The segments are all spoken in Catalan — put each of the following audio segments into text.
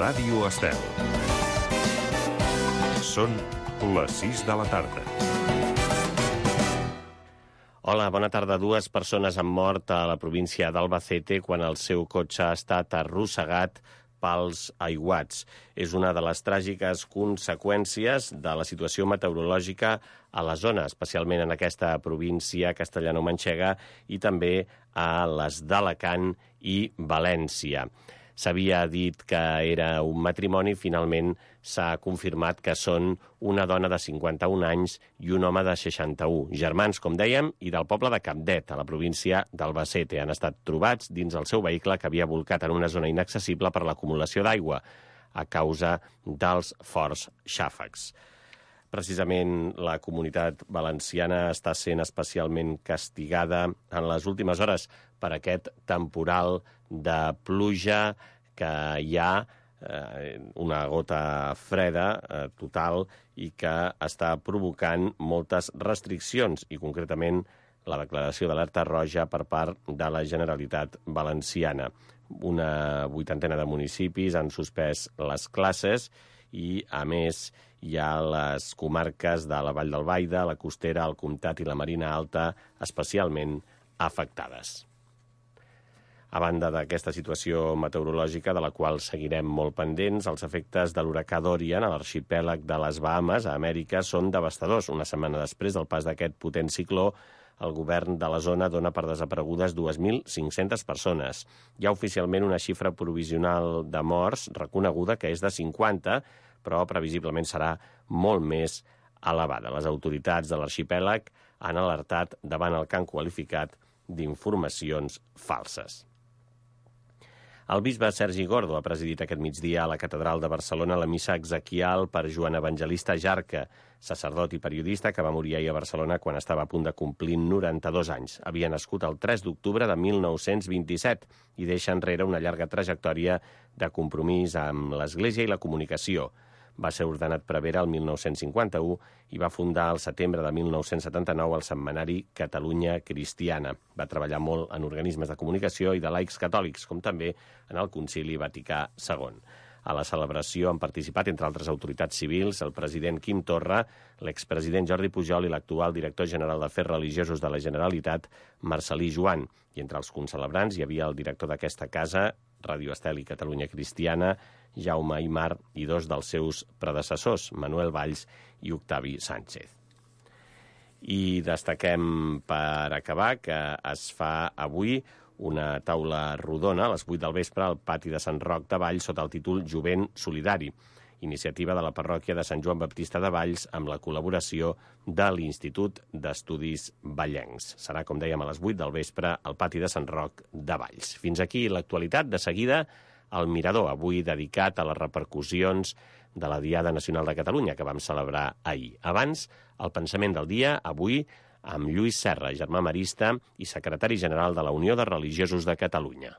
Ràdio Estel. Són les 6 de la tarda. Hola, bona tarda. 2 persones han mort a la província d'Albacete quan el seu cotxe ha estat arrossegat pels aiguats. És una de les tràgiques conseqüències de la situació meteorològica a la zona, especialment en aquesta província castellano-manxega i també a les d'Alacant i València. S'havia dit que era un matrimoni, finalment s'ha confirmat que són una dona de 51 anys i un home de 61. Germans, com dèiem, i del poble de Capdet, a la província d'Albacete. Han estat trobats dins el seu vehicle que havia volcat en una zona inaccessible per l'acumulació d'aigua a causa dels forts xàfecs. Precisament la comunitat valenciana està sent especialment castigada en les últimes hores per aquest temporal de pluja que hi ha una gota freda total i que està provocant moltes restriccions i concretament la declaració d'alerta roja per part de la Generalitat Valenciana. Una 80ena de municipis han suspès les classes i, a més, hi ha les comarques de la Vall d'Albaida, la Costera, el Comtat i la Marina Alta especialment afectades. A banda d'aquesta situació meteorològica, de la qual seguirem molt pendents, els efectes de l'huracà Dorian a l'arxipèlag de les Bahames, a Amèrica, són devastadors. Una setmana després del pas d'aquest potent cicló, el govern de la zona dona per desaparegudes 2.500 persones. Hi ha oficialment una xifra provisional de morts reconeguda que és de 50, però previsiblement serà molt més elevada. Les autoritats de l'arxipèlag han alertat davant el que han qualificat d'informacions falses. El bisbe Sergi Gordo ha presidit aquest migdia a la Catedral de Barcelona la missa exequial per Joan Evangelista Jarca, sacerdot i periodista que va morir ahir a Barcelona quan estava a punt de complir 92 anys. Havia nascut el 3 d'octubre de 1927 i deixa enrere una llarga trajectòria de compromís amb l'Església i la comunicació. Va ser ordenat prevere el 1951 i va fundar al setembre de 1979 el setmanari Catalunya Cristiana. Va treballar molt en organismes de comunicació i de laics catòlics, com també en el Concili Vaticà II. A la celebració han participat, entre altres autoritats civils, el president Quim Torra, l'expresident Jordi Pujol i l'actual director general d'Afers Religiosos de la Generalitat, Marcel·lí Joan. I entre els concelebrants hi havia el director d'aquesta casa, Ràdio Estel i Catalunya Cristiana, Jaume Aymar, i 2 dels seus predecessors, Manuel Valls i Octavi Sánchez. I destaquem, per acabar, que es fa avui una taula rodona a les 8 del vespre al pati de Sant Roc de Valls sota el títol Jovent Solidari, iniciativa de la parròquia de Sant Joan Baptista de Valls amb la col·laboració de l'Institut d'Estudis Vallencs. Serà, com dèiem, a les 8 del vespre al pati de Sant Roc de Valls. Fins aquí l'actualitat. De seguida, el Mirador, avui dedicat a les repercussions de la Diada Nacional de Catalunya que vam celebrar ahir. Abans, el pensament del dia, avui, amb Lluís Serra, germà marista i secretari general de la Unió de Religiosos de Catalunya.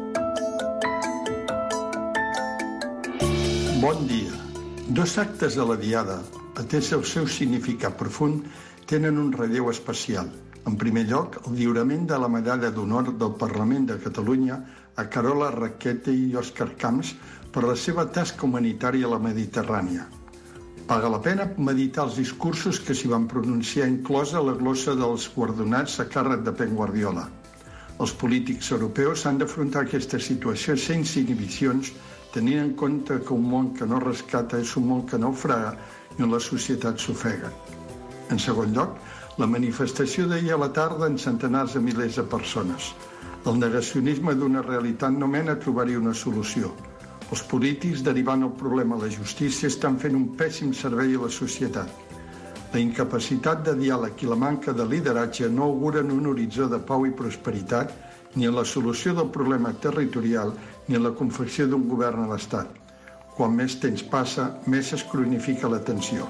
Bon dia. 2 actes de la Diada, atès el seu significat profund, tenen un relleu especial. En primer lloc, el lliurament de la medalla d'honor del Parlament de Catalunya a Carola Rackete i Òscar Camps per la seva tasca humanitària a la Mediterrània. Paga la pena meditar els discursos que s'hi van pronunciar, inclosa la glossa dels guardonats a càrrec de Pep Guardiola. Els polítics europeus han d'afrontar aquesta situació sense inhibicions, tenint en compte que un món que no rescata és un món que naufraga i on la societat s'ofega. En segon lloc, la manifestació d'ahir a la tarda en centenars de milers de persones. El negacionisme d'una realitat no mena a trobar-hi una solució. Els polítics, derivant el problema a la justícia, estan fent un pèssim servei a la societat. La incapacitat de diàleg i la manca de lideratge no auguren un horitzó de pau i prosperitat ni en la solució del problema territorial ni en la confecció d'un govern a l'Estat. Quan més temps passa, més es cronifica la tensió.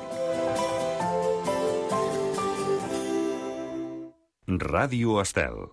Ràdio Estel.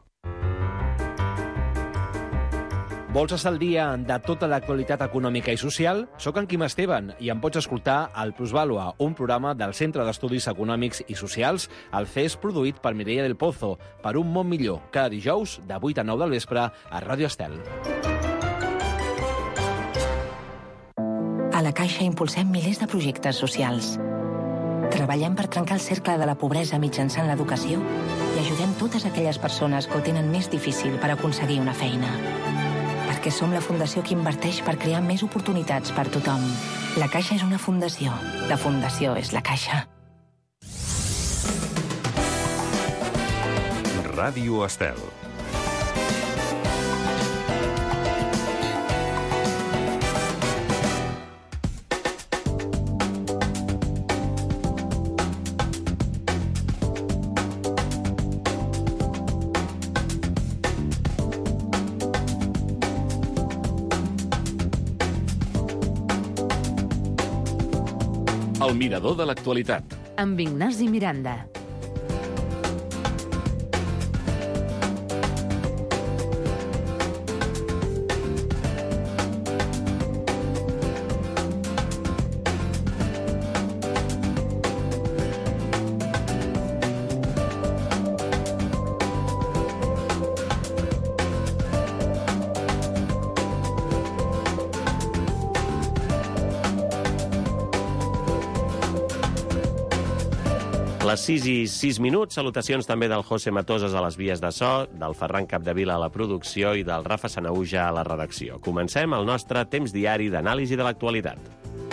Vols estar al dia de tota l'actualitat econòmica i social? Soc en Quim Esteban i em pots escoltar al Plusvàlua, un programa del Centre d'Estudis Econòmics i Socials, el CES, produït per Mireia del Pozo, per un món millor, cada dijous de 8 a 9 del vespre a Ràdio Estel. A la Caixa impulsem milers de projectes socials. Treballem per trencar el cercle de la pobresa mitjançant l'educació i ajudem totes aquelles persones que ho tenen més difícil per aconseguir una feina. Perquè som la fundació que inverteix per crear més oportunitats per tothom. La Caixa és una fundació. La fundació és la Caixa. Ràdio Estel. El mirador de l'actualitat. Amb Ignasi Miranda. Les 6 i 6 minuts, salutacions també del José Matosas a les vies de so, del Ferran Capdevila a la producció i del Rafa Sanauja a la redacció. Comencem el nostre temps diari d'anàlisi de l'actualitat.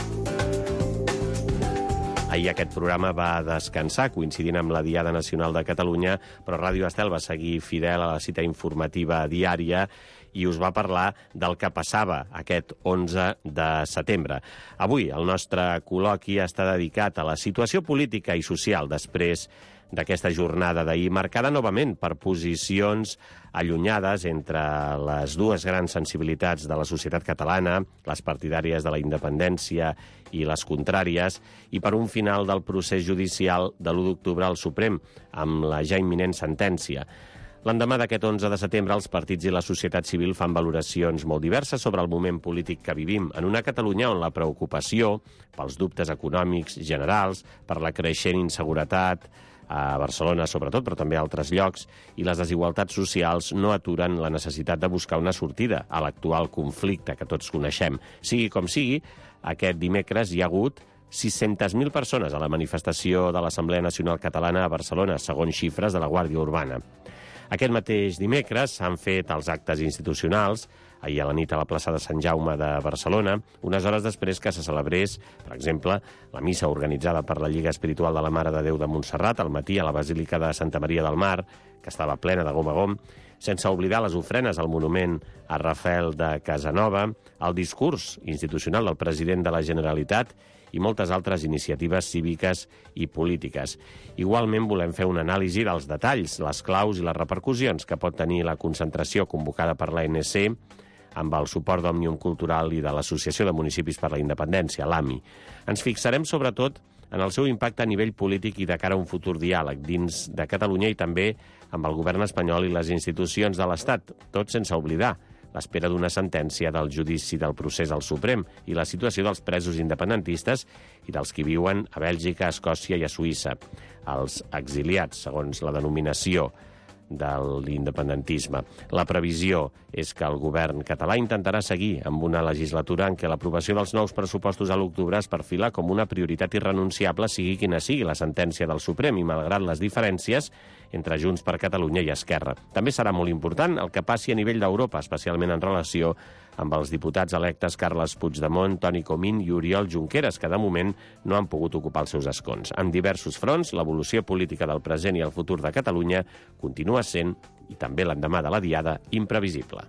Ahir aquest programa va descansar, coincidint amb la Diada Nacional de Catalunya, però Ràdio Estel va seguir fidel a la cita informativa diària i us va parlar del que passava aquest 11 de setembre. Avui el nostre col·loqui està dedicat a la situació política i social després d'aquesta jornada d'ahir, marcada novament per posicions allunyades entre les dues grans sensibilitats de la societat catalana, les partidàries de la independència i les contràries, i per un final del procés judicial de l'1 d'octubre al Suprem, amb la ja imminent sentència. L'endemà d'aquest 11 de setembre, els partits i la societat civil fan valoracions molt diverses sobre el moment polític que vivim en una Catalunya on la preocupació pels dubtes econòmics generals, per la creixent inseguretat, a Barcelona sobretot, però també a altres llocs, i les desigualtats socials no aturen la necessitat de buscar una sortida a l'actual conflicte que tots coneixem. Sigui com sigui, aquest dimecres hi ha hagut 600.000 persones a la manifestació de l'Assemblea Nacional Catalana a Barcelona, segons xifres de la Guàrdia Urbana. Aquest mateix dimecres s'han fet els actes institucionals, ahir a la nit a la plaça de Sant Jaume de Barcelona, unes hores després que se celebrés, per exemple, la missa organitzada per la Lliga Espiritual de la Mare de Déu de Montserrat al matí a la Basílica de Santa Maria del Mar, que estava plena de gom a gom, sense oblidar les ofrenes al monument a Rafael de Casanova, el discurs institucional del president de la Generalitat i moltes altres iniciatives cíviques i polítiques. Igualment volem fer una anàlisi dels detalls, les claus i les repercussions que pot tenir la concentració convocada per l'ANC amb el suport d'Òmnium Cultural i de l'Associació de Municipis per la Independència, l'AMI. Ens fixarem sobretot en el seu impacte a nivell polític i de cara a un futur diàleg dins de Catalunya i també amb el govern espanyol i les institucions de l'Estat, tot sense oblidar l'espera d'una sentència del judici del procés al Suprem i la situació dels presos independentistes i dels que viuen a Bèlgica, a Escòcia i a Suïssa, els exiliats, segons la denominació de l'independentisme. La previsió és que el govern català intentarà seguir amb una legislatura en què l'aprovació dels nous pressupostos a l'octubre es perfila com una prioritat irrenunciable, sigui quina sigui la sentència del Suprem, i malgrat les diferències entre Junts per Catalunya i Esquerra. També serà molt important el que passi a nivell d'Europa, especialment en relació amb els diputats electes Carles Puigdemont, Toni Comín i Oriol Junqueras, que de moment no han pogut ocupar els seus escons. En diversos fronts, l'evolució política del present i el futur de Catalunya continua sent, i també l'endemà de la Diada, imprevisible.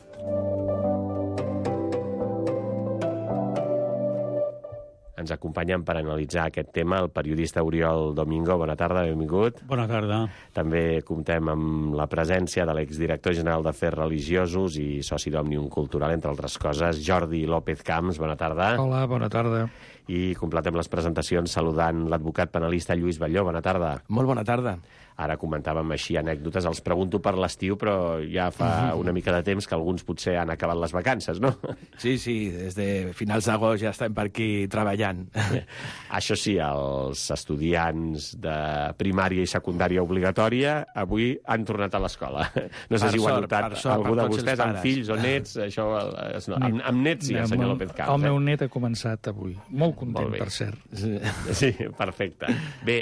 Ens acompanyen per analitzar aquest tema el periodista Oriol Domingo. Bona tarda, benvingut. Bona tarda. També comptem amb la presència de l'exdirector general d'Afers Religiosos i soci d'Òmnium Cultural, entre altres coses, Jordi López Camps. Bona tarda. Hola, bona tarda. I completem les presentacions saludant l'advocat penalista Lluís Batlló. Bona tarda. Molt bona tarda. Ara comentàvem així anècdotes, els pregunto per l'estiu, però ja fa una mica de temps que alguns potser han acabat les vacances, no? Sí, des de finals d'agost ja estem per aquí treballant. estudiant. Això sí, els estudiants de primària i secundària obligatòria avui han tornat a l'escola. No sé si ho ha notat algú de vostès, amb fills o nets. Això, amb nets sí, el senyor López Camps. El meu net ha començat avui. Molt content, per cert. Sí, perfecte. Bé,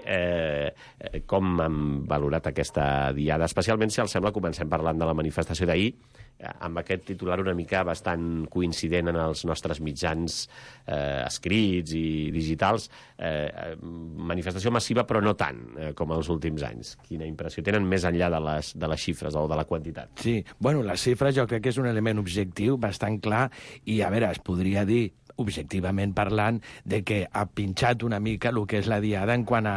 com han valorat aquesta diada? Especialment, si els sembla, comencem parlant de la manifestació d'ahir, amb aquest titular una mica bastant coincident en els nostres mitjans escrits i digitals. Manifestació massiva, però no tant com els últims anys. Quina impressió tenen més enllà de les xifres o de la quantitat? Sí, bueno, les xifres jo crec que és un element objectiu bastant clar i, a veure, es podria dir objectivament parlant, de que ha pinxat una mica el que és la diada en quant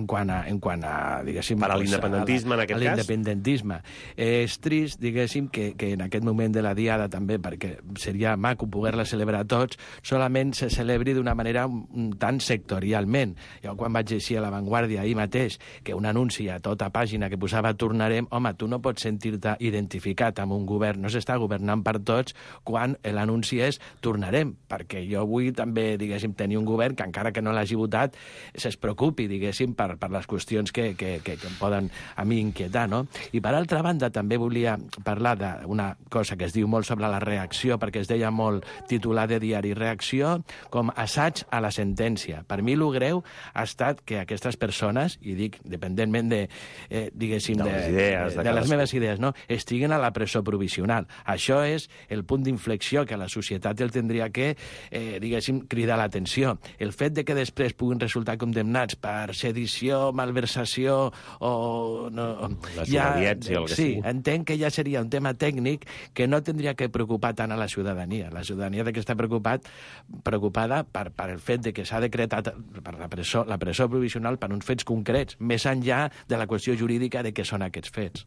a diguéssim... Per a l'independentisme, en aquest cas? L'independentisme. És trist, diguéssim, que en aquest moment de la diada també, perquè seria maco poder-la celebrar tots, solament se celebri d'una manera tan sectorialment. Jo quan vaig llegir a La Vanguardia ahir mateix que un anunci a tota pàgina que posava tornarem, home, tu no pots sentir-te identificat amb un govern, no s'està governant per tots quan l'anunci és tornarem, perquè jo vull també, diguéssim, tenir un govern que encara que no l'hagi votat es preocupi, diguéssim, per les qüestions que em poden a mi inquietar, no? I per altra banda també volia parlar d'una cosa que es diu molt sobre la reacció, perquè es deia molt titular de diari, reacció com assaig a la sentència. Per mi el greu ha estat que aquestes persones, i dic dependentment de, diguéssim, de les meves idees, no? Estiguen a la presó provisional. Això és el punt d'inflexió que la societat el tindria que diguéssim, cridar l'atenció. El fet de que després puguin resultar condemnats per sedició, malversació o... No, desobediència, el que sigui. Sí, entenc que ja seria un tema tècnic que no tindria que preocupar tant a la ciutadania. La ciutadania que està preocupada per el fet de que s'ha decretat per la presó provisional per uns fets concrets, més enllà de la qüestió jurídica de què són aquests fets.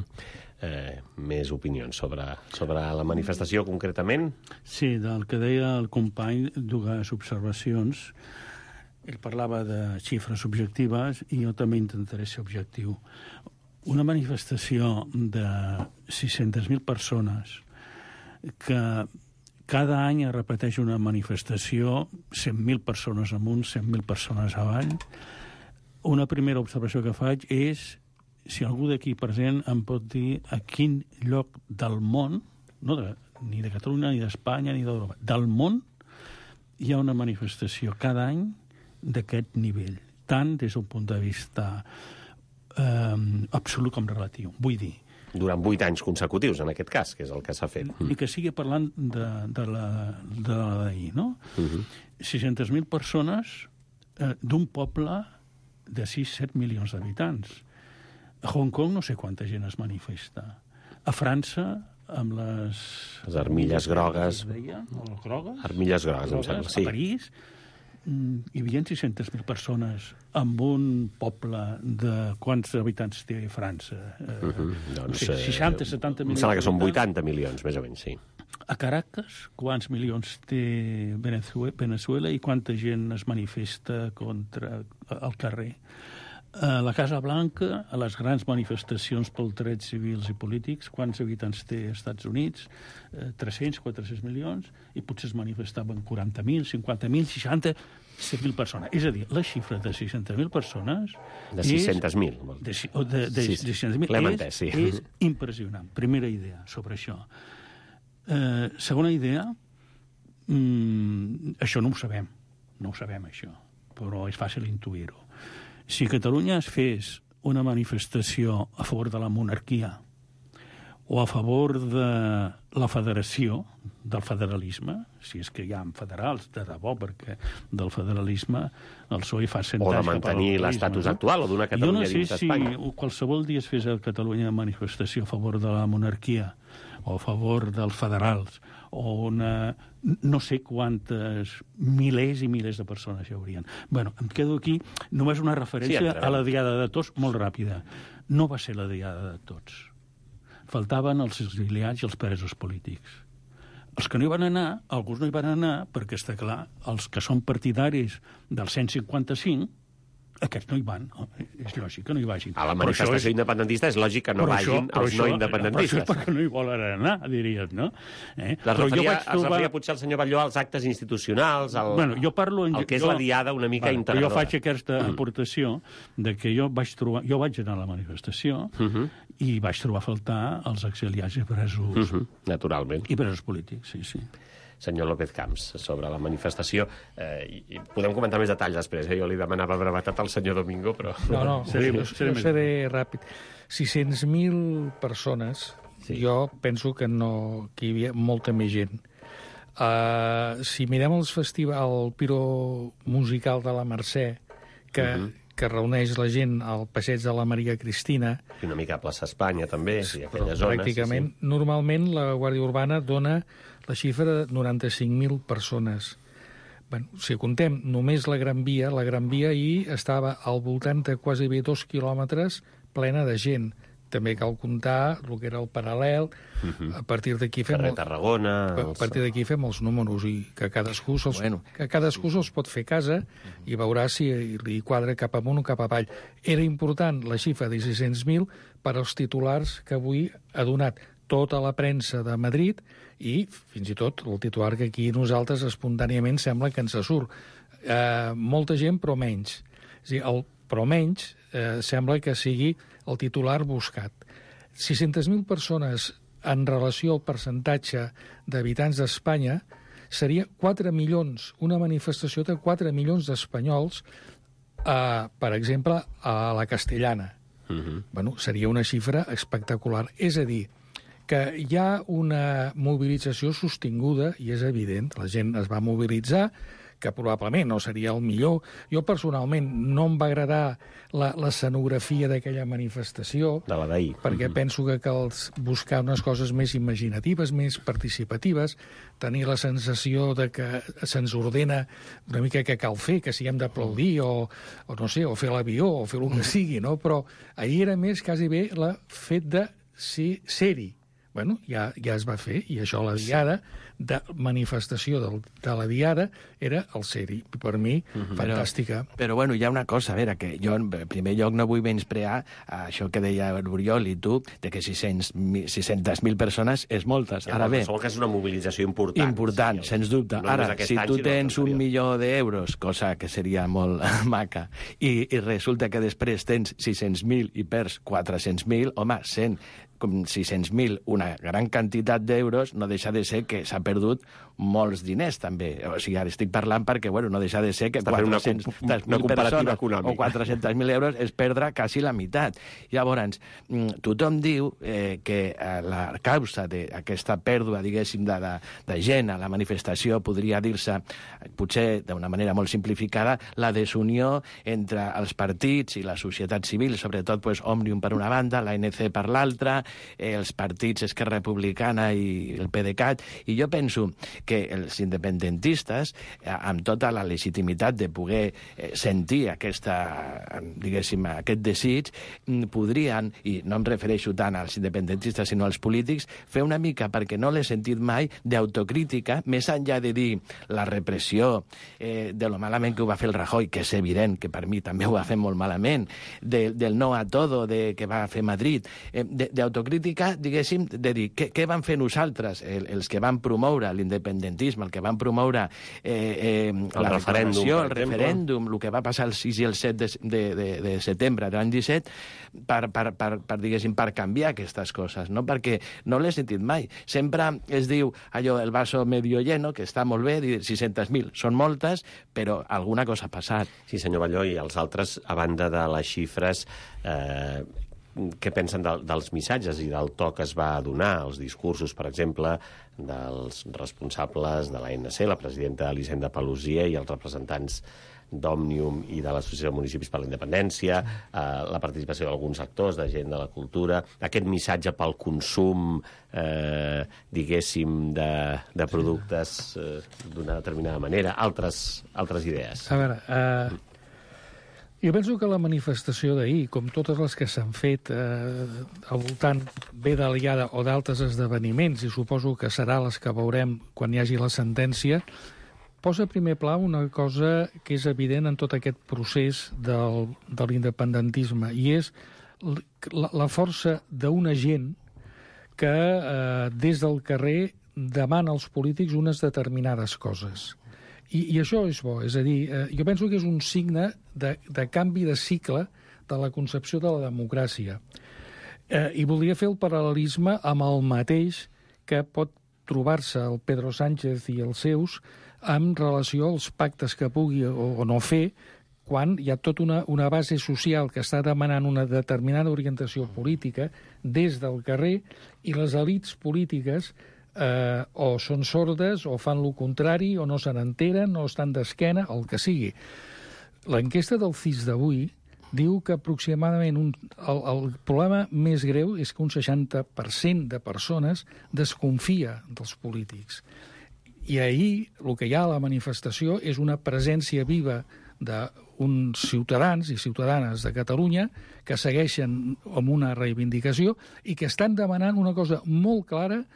Més opinions sobre la manifestació concretament? Sí, del que deia el company, dues observacions. Ell parlava de xifres objectives i jo també intentaré ser objectiu. Una manifestació de 600.000 persones que cada any es repeteix una manifestació, 100.000 persones amunt, 100.000 persones avall. Una primera observació que faig és si algú d'aquí present em pot dir a quin lloc del món, ni de Catalunya, ni d'Espanya, ni d'Europa, del món, hi ha una manifestació cada any d'aquest nivell, tant des d'un punt de vista absolut com relatiu. Vull dir... Durant 8 anys consecutius, en aquest cas, que és el que s'ha fet. I que sigui parlant de la d'ahir, no? 600.000 persones d'un poble de 6-7 milions d'habitants. A Hong Kong no sé quanta gent es manifesta. A França, amb les armilles grogues. Grogues? Armilles grogues, em sembla, sí. A París hi havia 600.000 persones amb un poble de... Quants habitants té França? Doncs, 60-70 milions. Em sembla que són 80 milions, més o menys, sí. A Caracas, quants milions té Venezuela i quanta gent es manifesta al carrer? A la Casa Blanca, a les grans manifestacions pels drets civils i polítics, quants habitants té als Estats Units? 300, 400 milions, i potser es manifestaven 40.000, 50.000, 60, 100.000 persones. És a dir, la xifra de 600.000 persones... De 600.000. De 600.000 sí. És impressionant. Primera idea sobre això. Segona idea, això no ho sabem. No ho sabem, això. Però és fàcil intuir-ho. Si Catalunya es fes una manifestació a favor de la monarquia o a favor de la federació, del federalisme, si és que hi ha federals, de debò, perquè del federalisme el PSOE fa 100 anys... O de mantenir l'estatus actual, o d'una Catalunya dins d'Espanya. Jo no sé si qualsevol dia es fes a Catalunya manifestació a favor de la monarquia o a favor dels federals, o una... no sé quantes milers i milers de persones hi haurien. Bueno, em quedo aquí. Només una referència a la Diada de Tots, molt ràpida. No va ser la Diada de Tots. Faltaven els exiliats i els presos polítics. Els que no hi van anar, alguns no hi van anar, perquè està clar, els que són partidaris del 155 Aquests no hi van, és lògic que no hi vagin. A la manifestació independentista és lògic que no vagin els no independentistes. Però això és perquè no hi volen anar, diries, no? Es referia potser al senyor Batlló als actes institucionals, jo parlo el que és la diada una mica integradora. Jo faig aquesta aportació de que jo vaig anar a la manifestació i vaig trobar a faltar els exiliats i presos. Naturalment. I presos polítics, sí. Senyor López Camps, sobre la manifestació. I podem comentar més detalls després. Jo li demanava brevetat al senyor Domingo, però... No, jo seré ràpid. 600.000 persones, jo penso que hi havia molta més gent. Si mirem el piro musical de la Mercè, que reuneix la gent al passeig de la Maria Cristina... I una mica a plaça Espanya, també, i aquella zona. Pràcticament. Normalment la Guàrdia Urbana dona la xifra de 95.000 persones. Si comptem només la Gran Via ahir estava al voltant de quasi 2 quilòmetres plena de gent. També cal comptar el que era el paral·lel. A partir d'aquí fem... Carrer Tarragona... A partir d'aquí fem els números i que cadascú se'ls pot fer casa i veurà si li quadra cap amunt o cap avall. Era important la xifra de 600.000 per als titulars que avui ha donat tota la premsa de Madrid i fins i tot el titular que aquí nosaltres espontàniament sembla que ens surt. Molta gent, però menys. És a dir, el però menys sembla que sigui el titular buscat. 600.000 persones en relació al percentatge d'habitants d'Espanya seria 4 milions, una manifestació de 4 milions d'espanyols, per exemple, a la Castellana. Seria una xifra espectacular. És a dir, que hi ha una mobilització sostinguda, i és evident, la gent es va mobilitzar, que probablement no seria el millor. Jo, personalment, no em va agradar l'escenografia d'aquella manifestació, de la d'ahir, perquè penso que cal buscar unes coses més imaginatives, més participatives, tenir la sensació de que se'ns ordena una mica què cal fer, que si hem d'aplaudir o no sé, o fer l'avió, o fer el que sigui, no? Però ahir era més quasi bé el fet de ser-hi. Ja es va fer, i això la diada de manifestació de la diada era el ser-hi. Per mi, fantàstica. Però hi ha una cosa, a veure, que jo en primer lloc no vull menysprear això que deia l'Oriol i tu, de que 600.000 persones és moltes. Ara bé, que és una mobilització important. Important, sens dubte. Ara, si tu tens 1 milió d'euros, cosa que seria molt maca, i resulta que després tens 600.000 i perds 400.000, home, 600.000, una gran quantitat d'euros, no deixa de ser que s'ha perdut molts diners, també. O sigui, ara estic parlant perquè, no deixa de ser que 400.000 persones o 400.000 euros es perdrà quasi la meitat. Llavors, tothom diu que la causa d'aquesta pèrdua, diguéssim, de gent a la manifestació podria dir-se, potser d'una manera molt simplificada, la desunió entre els partits i la societat civil, sobretot Òmnium per una banda, l'ANC per l'altra, els partits Esquerra Republicana i el PDeCAT, i jo penso que els independentistes, amb tota la legitimitat de poder sentir aquest desig, podrien, i no em refereixo tant als independentistes sinó als polítics, fer una mica, perquè no l'he sentit mai, d'autocrítica, més enllà de dir la repressió, de lo malament que ho va fer el Rajoy, que és evident que per mi també ho va fer molt malament, del no a todo que va fer Madrid, d'autocrítica, diguéssim, de dir què van fer nosaltres, els que van promoure l'independentisme, el que van promoure la referència, el referèndum, el que va passar el 6 i el 7 de setembre de l'any 17, per canviar aquestes coses, no? Perquè no l'he sentit mai. Sempre es diu allò, el vaso medio lleno, que està molt bé, dir 600.000 són moltes, però alguna cosa ha passat. Sí, senyor Batlló, i els altres, a banda de les xifres, què pensen dels missatges i del to que es va donar, els discursos, per exemple, dels responsables de l'ANC, la presidenta Elisenda Paluzie i els representants d'Òmnium i de l'Associació de Municipis per la Independència, la participació d'alguns actors, de gent de la cultura, aquest missatge pel consum, diguéssim, de productes d'una determinada manera, altres idees. A veure, jo penso que la manifestació d'ahir, com totes les que s'han fet al voltant bé de l'Iada o d'altres esdeveniments, i suposo que serà les que veurem quan hi hagi la sentència, posa a primer pla una cosa que és evident en tot aquest procés de l'independentisme, i és la força d'una gent que des del carrer demana als polítics unes determinades coses. I això és bo, és a dir, jo penso que és un signe de canvi de cicle de la concepció de la democràcia. I voldria fer el paral·lelisme amb el mateix que pot trobar-se el Pedro Sánchez i els seus en relació als pactes que pugui o no fer quan hi ha tota una base social que està demanant una determinada orientació política des del carrer i les elits polítiques o són sordes o fan lo contrari o no se n'enteren o estan d'esquena, el que sigui. L'enquesta del CIS d'avui diu que aproximadament el problema més greu és que un 60% de persones desconfia dels polítics. I ahir el que hi ha a la manifestació és una presència viva d'uns ciutadans i ciutadanes de Catalunya que segueixen amb una reivindicació i que estan demanant una cosa molt clara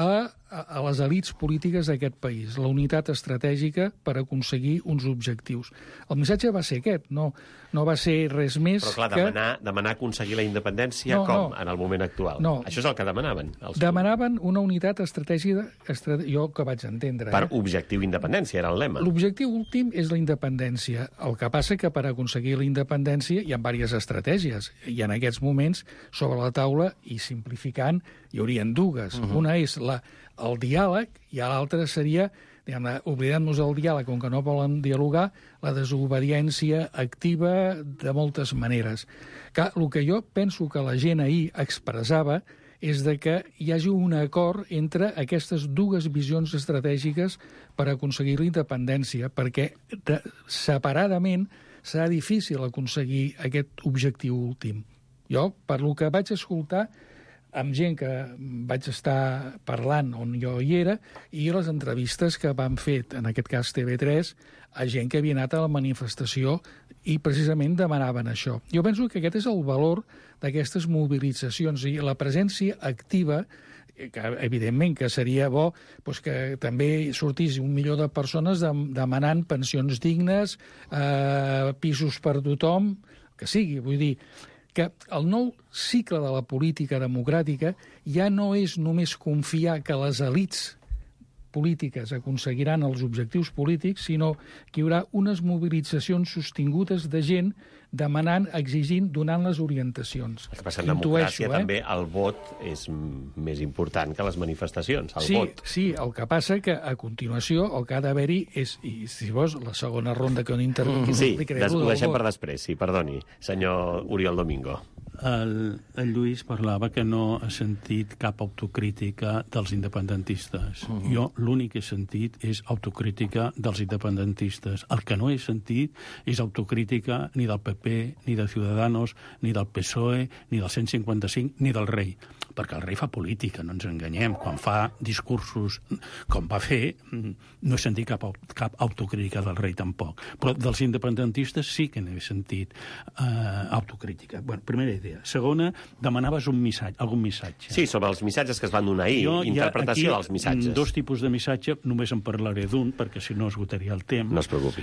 a les elits polítiques d'aquest país, la unitat estratègica per aconseguir uns objectius. El missatge va ser aquest, no va ser res més. Però clar, demanar aconseguir la independència en el moment actual? No. Això és el que demanaven. Demanaven una unitat estratègica, jo que vaig entendre. Per objectiu independència, era el lema. L'objectiu últim és la independència. El que passa que per aconseguir la independència hi ha diverses estratègies, i en aquests moments, sobre la taula, i simplificant, hi haurien dues. Una és el diàleg, i l'altra seria, oblidant-nos del diàleg, com que no volen dialogar, la desobediència activa de moltes maneres. El que jo penso que la gent ahir expressava és de que hi hagi un acord entre aquestes dues visions estratègiques per aconseguir la independència, perquè separadament serà difícil aconseguir aquest objectiu últim. Jo, per lo que vaig escoltar, amb gent que vaig estar parlant on jo hi era, i les entrevistes que van fer, en aquest cas TV3, a gent que havia anat a la manifestació i precisament demanaven això. Jo penso que aquest és el valor d'aquestes mobilitzacions i la presència activa, que evidentment que seria bo que també sortís 1 milió de persones demanant pensions dignes, pisos per tothom, que sigui, vull dir, que el nou cicle de la política democràtica ja no és només confiar que les elits polítiques aconseguiran els objectius polítics, sinó que hi haurà unes mobilitzacions sostingudes de gent demanant, exigint, donant les orientacions. El que passa en democràcia també el vot és més important que les manifestacions, vot. Sí, el que passa que a continuació el que ha d'haver-hi és, i si vols, la segona ronda que on intervingui... Sí, ho deixem per després, sí, perdoni, senyor Oriol Domingo. El Lluís parlava que no ha sentit cap autocrítica dels independentistes. Jo l'únic que he sentit és autocrítica dels independentistes. El que no he sentit és autocrítica ni del PP, ni de Ciudadanos, ni del PSOE, ni del 155, ni del rei. Perquè el rei fa política, no ens enganyem. Quan fa discursos com va fer, no he sentit cap autocrítica del rei tampoc. Però dels independentistes sí que n'he sentit autocrítica. Bueno, primera idea. Segona, demanaves algun missatge. Sí, sobre els missatges que es van donar ahir, interpretació dels missatges. Dos tipus de missatge, només en parlaré d'un, perquè si no esgotaria el temps. No es preocupi.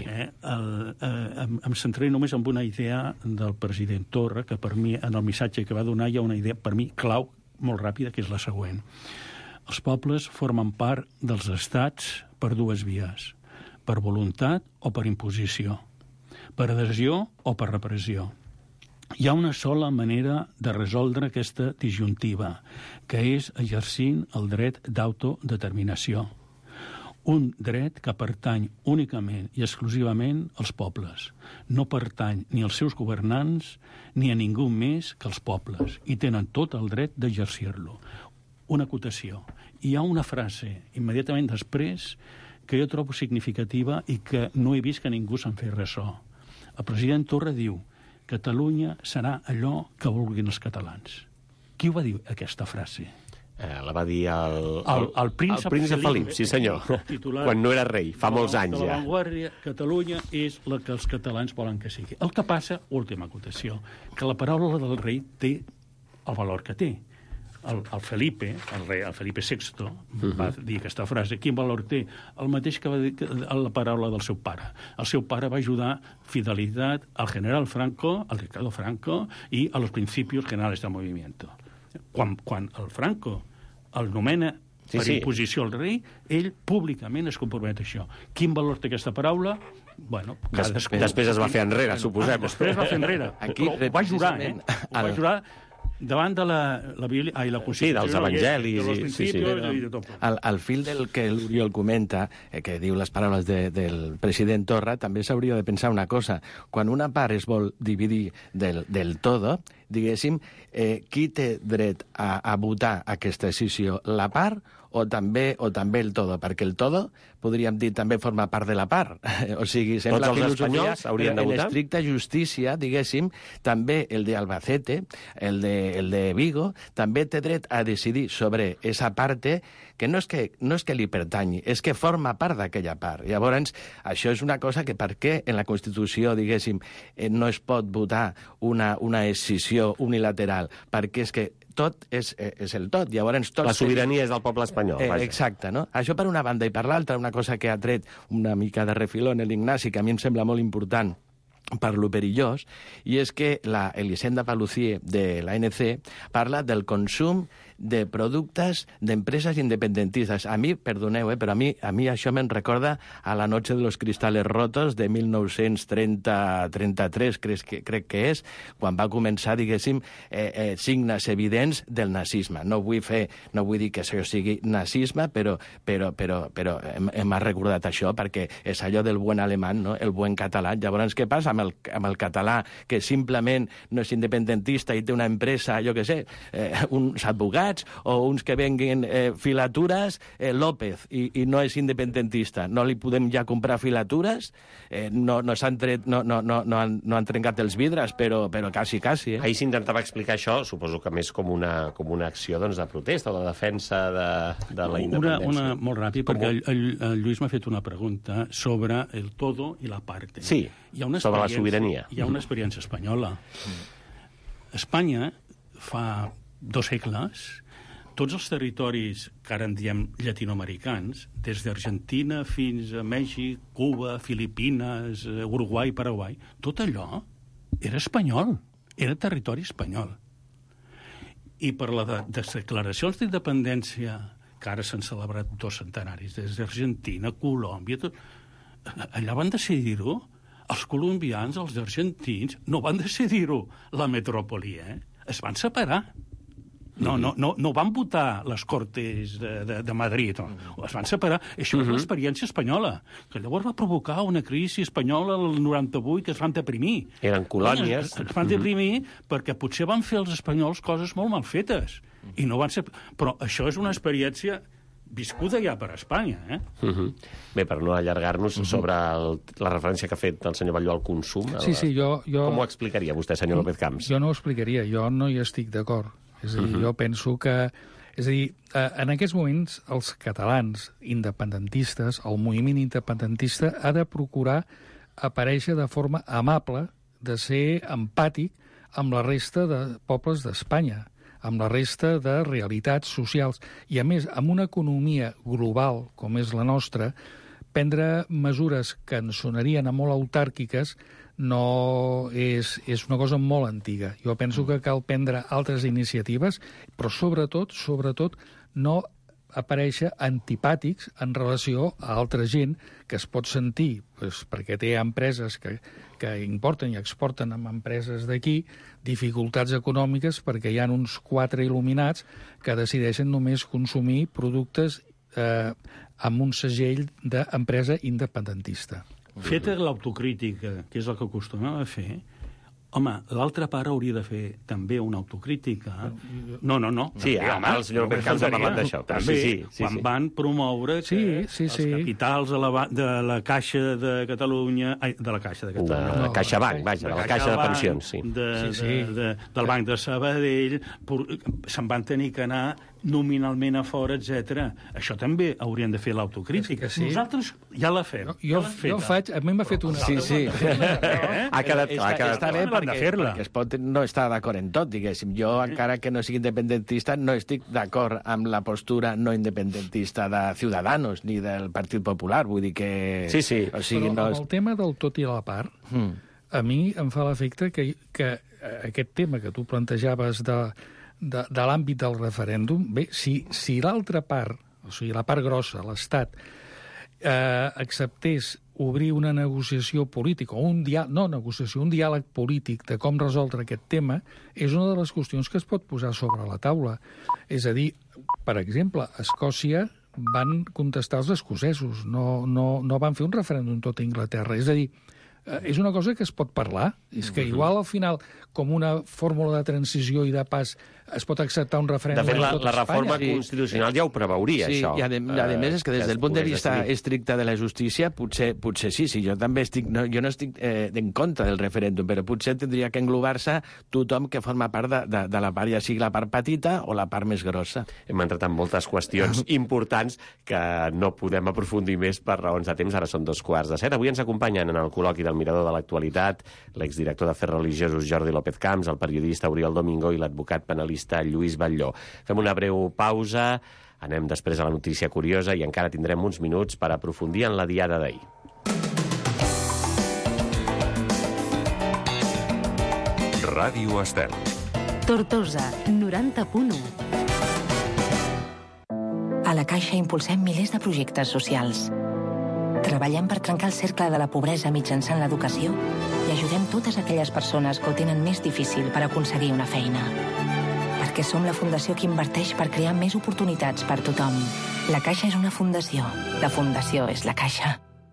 Em centraré només en una idea del president Torra, que per mi, en el missatge que va donar, hi ha una idea, per mi, clau, molt ràpida, que és la següent. Els pobles formen part dels estats per dues vies, per voluntat o per imposició, per adhesió o per repressió. Hi ha una sola manera de resoldre aquesta disjuntiva, que és exercint el dret d'autodeterminació. Un dret que pertany únicament i exclusivament als pobles. No pertany ni als seus governants ni a ningú més que als pobles, i tenen tot el dret d'exercir-lo. Una acotació. Hi ha una frase immediatament després que jo trobo significativa i que no he vist que ningú se'n fes ressò. El president Torra diu: Catalunya serà allò que vulguin els catalans. Qui ho va dir, aquesta frase? La va dir el príncep Felip, sí senyor, quan no era rei, fa molts anys ja. La Vanguardia, Catalunya és la que els catalans volen que sigui. El que passa, última acotació, que la paraula del rei té el valor que té. el Felipe, el Felipe VI, va dir aquesta frase. Quin valor té? El mateix que va dir la paraula del seu pare. El seu pare va ajudar fidelitat al general Franco, al Ricardo Franco, i a los principios generales del movimiento. Quan el Franco el nomena per imposició al rei, ell públicament es compromet a això. Quin valor té aquesta paraula? Bueno, després es va fer enrere, suposem. Després es va fer enrere. Però ho va jurar, Ho va jurar davant de la Bíblia, la Constitució. Sí, dels evangelis. De los principios i de tot. Al fil del que l'Oriol comenta, que diu les paraules del president Torra, també s'hauria de pensar una cosa. Quan una part es vol dividir del todo, diguéssim, qui té dret a votar aquesta decisió? La part o també el todo? Perquè el todo, podríem dir, també forma part de la part. O sigui, sembla tots els espanyols haurien de votar? En estricta justícia, diguéssim, també el d'Albacete, el de Vigo, també té dret a decidir sobre esa parte que no és que li pertanyi, és que forma part d'aquella part. Llavors, això és una cosa que per què en la Constitució, diguéssim, no es pot votar una escissió unilateral? Perquè és que tot és el tot. Llavors, la sobirania és del poble espanyol. Exacte, no? Això per una banda. I per l'altra, una cosa que ha tret una mica de refilón l'Ignasi, que a mi em sembla molt important per lo perillós, i és que l'Elisenda Paluzie de l'ANC parla del consum de productes d'empreses independentistes. A mi, perdoneu, però a mi això me'n recorda a la Noche de los Cristales Rotos de 1933, crec que és, quan va començar, diguéssim, signes evidents del nazisme. No vull dir que això sigui nazisme, però m'ha recordat això, perquè és allò del buen alemán, no? El buen català. Llavors, què passa amb el català, que simplement no és independentista i té una empresa, jo què sé, uns advocats, o uns que venguin filatures, López, i no és independentista. No li podem ja comprar filatures? No han trencat els vidres, però quasi. Ahir s'intentava explicar això, suposo que més com una acció de protesta o de defensa de la independència. Molt ràpid, perquè el Lluís m'ha fet una pregunta sobre el todo i la parte. Sí, sobre la sobirania. Hi ha una experiència espanyola. Espanya fa 2 segles, tots els territoris que ara en diem llatinoamericans, des d'Argentina fins a Mèxic, Cuba, Filipines, Uruguai, Paraguai, tot allò era espanyol, era territori espanyol. I per les declaracions d'independència, que ara s'han celebrat 2 centenaris, des d'Argentina, Colòmbia, tot, allà van decidir-ho els colombians, els argentins, no van decidir-ho la metròpoli, es van separar. No van votar les Cortes de Madrid, es van separar. Això és l'experiència espanyola, que llavors va provocar una crisi espanyola el 98, que es van deprimir. Eren colònies. Es van deprimir perquè potser van fer els espanyols coses molt mal fetes. I no van ser... Però això és una experiència viscuda ja per Espanya, Bé, per no allargar-nos sobre la referència que ha fet el senyor Batlló al consum... Sí, jo... Com ho explicaria vostè, senyor López Camps? Jo no ho explicaria, jo no hi estic d'acord. És a dir, jo penso que... És a dir, en aquests moments, els catalans independentistes, el moviment independentista, ha de procurar aparèixer de forma amable, de ser empàtic amb la resta de pobles d'Espanya, amb la resta de realitats socials. I, a més, amb una economia global, com és la nostra, prendre mesures que ens sonarien a molt autàrquiques no és una cosa molt antiga. Jo penso que cal prendre altres iniciatives, però sobretot, no aparèixer antipàtics en relació a altra gent que es pot sentir, perquè té empreses que importen i exporten amb empreses d'aquí, dificultats econòmiques perquè hi ha uns 4 il·luminats que decideixen només consumir productes amb un segell d'empresa independentista. Feta l'autocrítica, que és el que acostumem a fer, home, l'altra part hauria de fer també una autocrítica. No. Sí, el senyor López Camps ha parlat d'això. També, quan van promoure els capitals de la Caixa de Catalunya... De la Caixa de Catalunya. De CaixaBank, vaja, de la Caixa de Pensions, sí. Del Banc de Sabadell, se'n van tenir que anar nominalment a fora, etc. Això també haurien de fer l'autocrítica. Sí. Nosaltres ja la fem. Jo faig... A mi m'ha fet una... Sí. Ha quedat està bé perquè es pot no estar d'acord en tot, diguéssim. Jo, encara que no sigui independentista, no estic d'acord amb la postura no independentista de Ciudadanos ni del Partit Popular. Vull dir que... Sí. O sigui, però amb el tema del tot i la part, a mi em fa l'efecte que aquest tema que tu plantejaves de l'àmbit del referèndum, bé, si l'altra part, o sigui, la part grossa, l'Estat, acceptés obrir una negociació política, o un diàleg polític de com resoldre aquest tema, és una de les qüestions que es pot posar sobre la taula. És a dir, per exemple, a Escòcia van contestar els escocesos, no van fer un referèndum tot a Anglaterra. És a dir, és una cosa que es pot parlar. És que igual al final, com una fórmula de transició i de pas, es pot acceptar un referèndum de fet, a tot la reforma Espanya. constitucional ja ho preveuria, això. I a més és que des del punt de vista estricte de la justícia potser sí. Jo també jo no estic en contra del referèndum, però potser tindria que englobar-se tothom que forma part de la part, ja sigui la part petita o la part més grossa. Hem entrat en moltes qüestions importants que no podem aprofundir més per raons de temps. Ara són 2:15. Avui ens acompanyen en el col·loqui del Mirador de l'Actualitat l'exdirector d'Afers Religiosos Jordi López Camps, el periodista Oriol Domingo i l'advocat penalista Lluís Batlló. Fem una breu pausa, anem després a la notícia curiosa i encara tindrem uns minuts per aprofundir en la diada d'ahir. Ràdio Estel. Tortosa, 90.1. A la Caixa impulsem milers de projectes socials. Treballem per trencar el cercle de la pobresa mitjançant l'educació i ajudem totes aquelles persones que ho tenen més difícil per aconseguir una feina. Perquè som la fundació que inverteix per crear més oportunitats per tothom. La Caixa és una fundació. La fundació és la Caixa.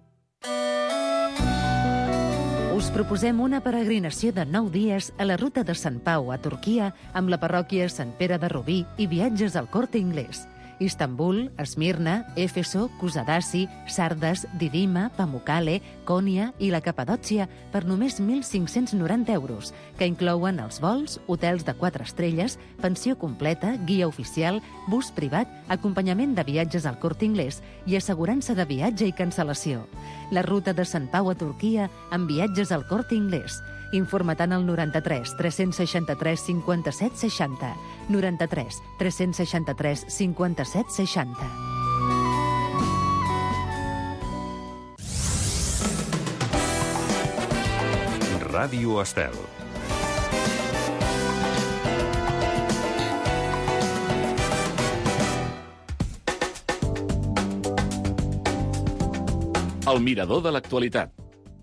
Us proposem una peregrinació de 9 dies a la ruta de Sant Pau a Turquia amb la parròquia Sant Pere de Rubí i viatges al Corte Inglés. Istanbul, Esmirna, Éfeso, Kusadasi, Sardes, Didima, Pamukkale, Konya i la Capadòcia per només 1.590 euros, que inclouen els vols, hotels de 4 estrelles, pensió completa, guia oficial, bus privat, acompanyament de viatges al Corte Inglés i assegurança de viatge i cancel·lació. La ruta de Sant Pau a Turquia amb viatges al Corte Inglés. Informa-te al 93 363 57 60. 93 363 57 60. Ràdio Estel. El Mirador de l'Actualitat.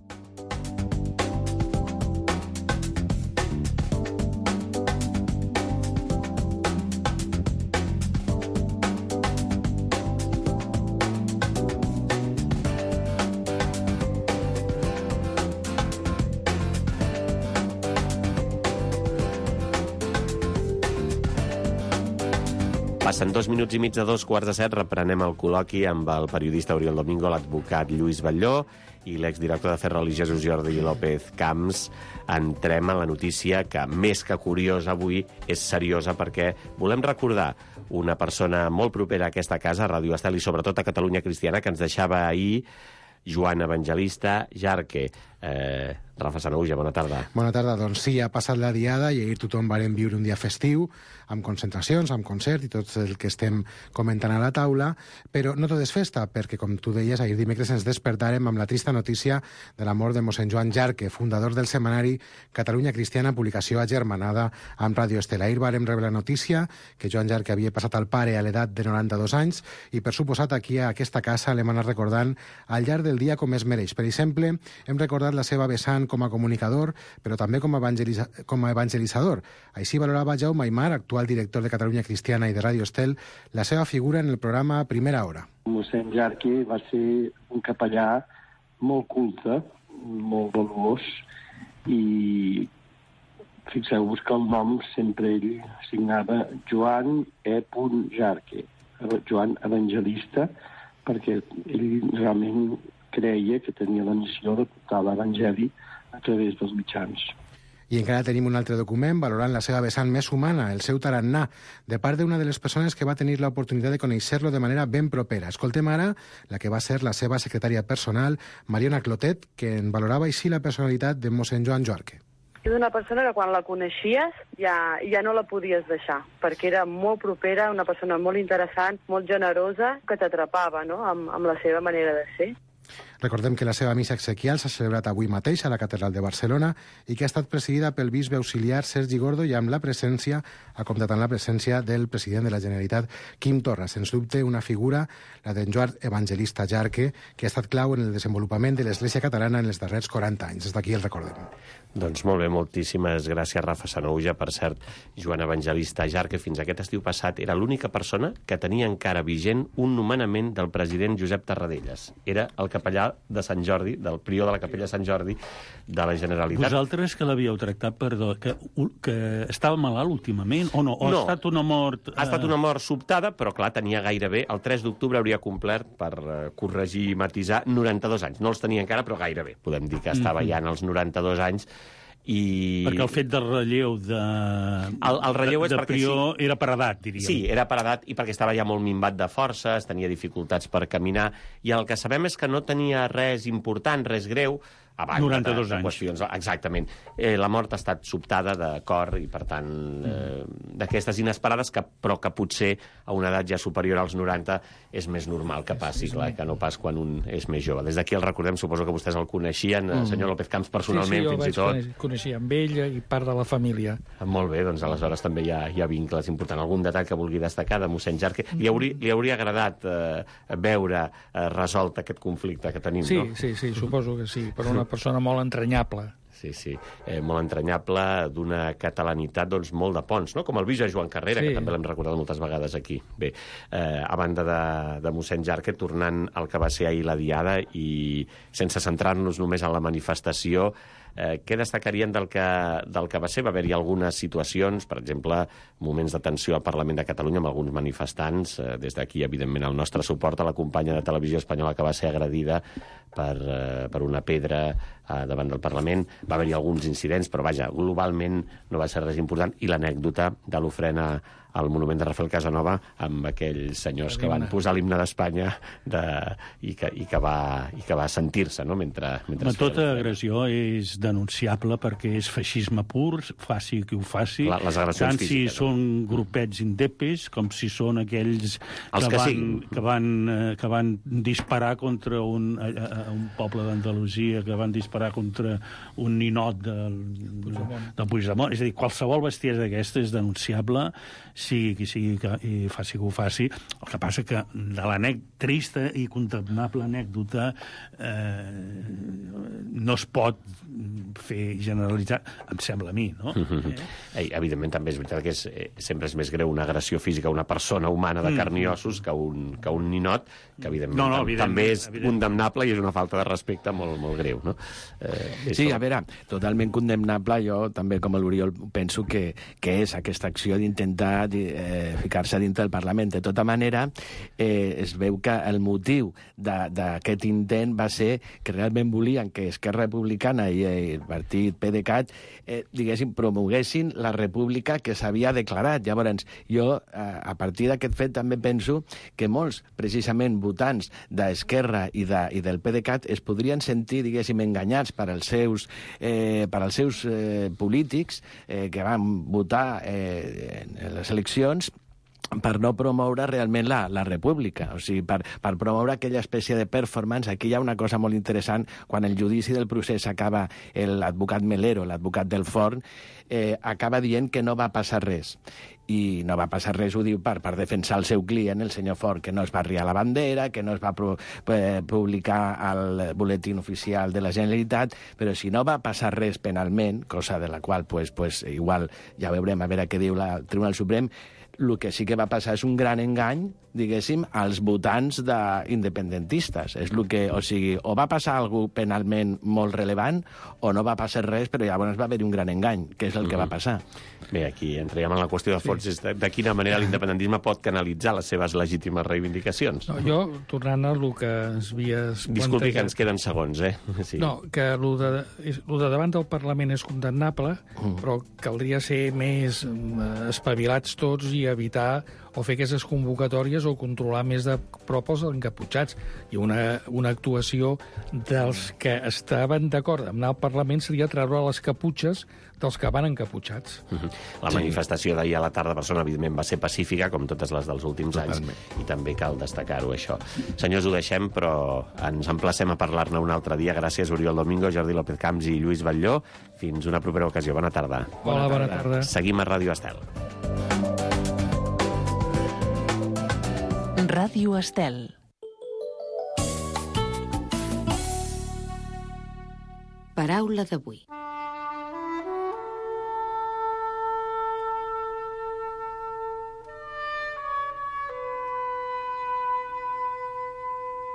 Passen 2 minuts i mig de 2:15. Reprenem el col·loqui amb el periodista Oriol Domingo, l'advocat Lluís Batlló i l'exdirector d'Afers Religiosos Jordi López Camps. Entrem en la notícia que, més que curiosa avui, és seriosa perquè volem recordar una persona molt propera a aquesta casa, a Ràdio Estel i sobretot a Catalunya Cristiana, que ens deixava ahir, Joan Evangelista Jarque. Rafa Sanahuja, bona tarda. Bona tarda. Doncs sí, ha passat la diada i ahir tothom varem viure un dia festiu, amb concentracions, amb concert i tot el que estem comentant a la taula, però no tot és festa, perquè, com tu deies, ahir dimecres ens despertàrem amb la trista notícia de la mort de mossèn Joan Jarque, fundador del setmanari Catalunya Cristiana, publicació agermanada amb Ràdio Estel. Ahir varem rebre la notícia que Joan Jarque havia passat al pare a l'edat de 92 anys i, per suposat, aquí a aquesta casa l'hem anat recordant al llarg del dia com es mereix. Per exemple, hem recordat la seva vessant com a comunicador, però també com a evangelitzador. Així valorava Jaume Aymar, actual director de Catalunya Cristiana i de Ràdio Estel, la seva figura en el programa Primera Hora. Mossèn Jarque va ser un capellà molt culte, molt valuós, i fixeu-vos que el nom sempre ell signava Joan E. Jarque, Joan Evangelista, perquè ell realment creia que tenia la missió de portar l'Evangeli a través dels mitjans. I encara tenim un altre document valorant la seva vessant més humana, el seu tarannà, de part d'una de les persones que va tenir l'oportunitat de conèixer-lo de manera ben propera. Escoltem ara la que va ser la seva secretària personal, Mariona Clotet, que en valorava així la personalitat de mossèn Joan Joarque. És una persona que quan la coneixies ja no la podies deixar, perquè era molt propera, una persona molt interessant, molt generosa, que t'atrapava, no?, amb la seva manera de ser. Recordem que la seva missa exequial s'ha celebrat avui mateix a la Catedral de Barcelona i que ha estat presidida pel bisbe auxiliar Sergi Gordo i amb la presència, ha comptat amb la presència del president de la Generalitat, Quim Torra. Sens dubte una figura, la d'en Joan Evangelista Jarque, que ha estat clau en el desenvolupament de l'Església catalana en els darrers 40 anys. Des d'aquí el recordem. Doncs molt bé, moltíssimes gràcies, Rafa Sanouja. Per cert, Joan Evangelista Jarque fins aquest estiu passat era l'única persona que tenia encara vigent un nomenament del president Josep Tarradellas. Era el capellà de Sant Jordi, del prior de la capella Sant Jordi de la Generalitat. Vosaltres que l'havíeu tractat, perdó, que estava malalt últimament, o no? O no, ha estat una mort... Ha estat una mort sobtada, però clar, tenia gairebé, el 3 d'octubre hauria complert, per corregir i matisar, 92 anys. No els tenia encara, però gairebé. Podem dir que estava ja en els 92 anys. Perquè el fet del relleu el relleu és de perquè prior era per edat, diríem. Sí, era per edat i perquè estava ja molt minvat de forces, tenia dificultats per caminar, i el que sabem és que no tenia res important, res greu, abans 92 de anys. Qüestions. Exactament. La mort ha estat sobtada de cor i, per tant, d'aquestes inesperades, però que potser a una edat ja superior als 90 és més normal que passi, clar, que no pas quan un és més jove. Des d'aquí el recordem, suposo que vostès el coneixien, senyor López Camps, personalment, fins i tot. Sí, jo coneixia amb ell i part de la família. Molt bé, doncs aleshores també hi ha vincles importants. Algun detall que vulgui destacar de mossèn Jarque? Li hauria agradat veure resolt aquest conflicte que tenim, no? Sí, suposo que sí, per una persona molt entranyable. Sí, molt entranyable, d'una catalanitat, doncs, molt de ponts, no? Com el bisbe Joan Carrera, que també l'hem recordat moltes vegades aquí. Bé, a banda de mossèn Jarque, tornant al que va ser ahir la diada i sense centrar-nos només en la manifestació, què destacarien del que va ser? Va haver-hi algunes situacions, per exemple, moments de tensió al Parlament de Catalunya amb alguns manifestants. Des d'aquí, evidentment, el nostre suport a la companya de Televisió Espanyola que va ser agredida per una pedra davant del Parlament. Va haver-hi alguns incidents, però vaja, globalment no va ser res important. I l'anècdota de l'ofrena al monument de Rafael Casanova amb aquells senyors que van posar l'himne d'Espanya i que va sentir-se, no?, mentre tota agressió és denunciable perquè és feixisme pur, faci qui ho faci, les agressions tant si són grupets indepes com si són aquells que van disparar contra un poble d'Andalusia, que van disparar contra un ninot del Puigdemont. És a dir, qualsevol bestiesa d'aquesta és denunciable, sigui qui sigui i faci que ho faci. El que passa que de trista i condemnable anècdota no es pot fer generalitzar, em sembla a mi, no? Evidentment també és veritat que sempre és més greu una agressió física a una persona humana de carn i ossos que un ninot, que evidentment també és condemnable i és una falta de respecte molt, molt greu, no? Sí, a veure, totalment condemnable. Jo també, com l'Oriol, penso que és aquesta acció d'intentar ficar-se dintre del Parlament. De tota manera, es veu que el motiu d'aquest intent va ser que realment volien que Esquerra Republicana i el partit PDeCAT, diguéssim, promoguessin la república que s'havia declarat. Llavors, jo, a partir d'aquest fet, també penso que molts, precisament, votants d'Esquerra i del PDeCAT es podrien sentir, diguéssim, enganyats per als seus polítics que van votar en les eleccions per no promoure realment la república, o sigui, per promoure aquella espècie de performance. Aquí hi ha una cosa molt interessant. Quan el judici del procés acaba, l'advocat Melero, l'advocat del Forn, acaba dient que no va passar res. I no va passar res, ho diu, per defensar el seu client, el senyor Forn, que no es va arriar la bandera, que no es va publicar al boletín oficial de la Generalitat, però si no va passar res penalment, cosa de la qual, igual ja veurem a veure què diu el Tribunal Suprem, el que sí que va passar és un gran engany, diguéssim, als votants independentistes. És el que, o sigui, o va passar alguna cosa penalment molt rellevant o no va passar res, però llavors va haver-hi un gran engany, que és el que va passar. Bé, aquí entrem en la qüestió de fons, de quina manera l'independentisme pot canalitzar les seves legítimes reivindicacions. No, jo, tornant a el que ens havies plantejat... Disculpi, que ens queden segons, Sí. No, que el de davant del Parlament és condemnable, però caldria ser més espavilats tots i evitar o fer aquestes convocatòries o controlar més de prop els encaputxats. I una actuació dels que estaven d'acord amb anar al Parlament seria treure les caputxes dels que van encaputxats. La manifestació d'ahir a la tarda per Barcelona, evidentment, va ser pacífica, com totes les dels últims anys, i també cal destacar-ho, això. Senyors, ho deixem, però ens emplacem a parlar-ne un altre dia. Gràcies, Oriol Domingo, Jordi López Camps i Lluís Batlló. Fins una propera ocasió. Bona tarda. Hola, bona tarda. Seguim a Ràdio Estel. Ràdio Estel. Paraula d'avui.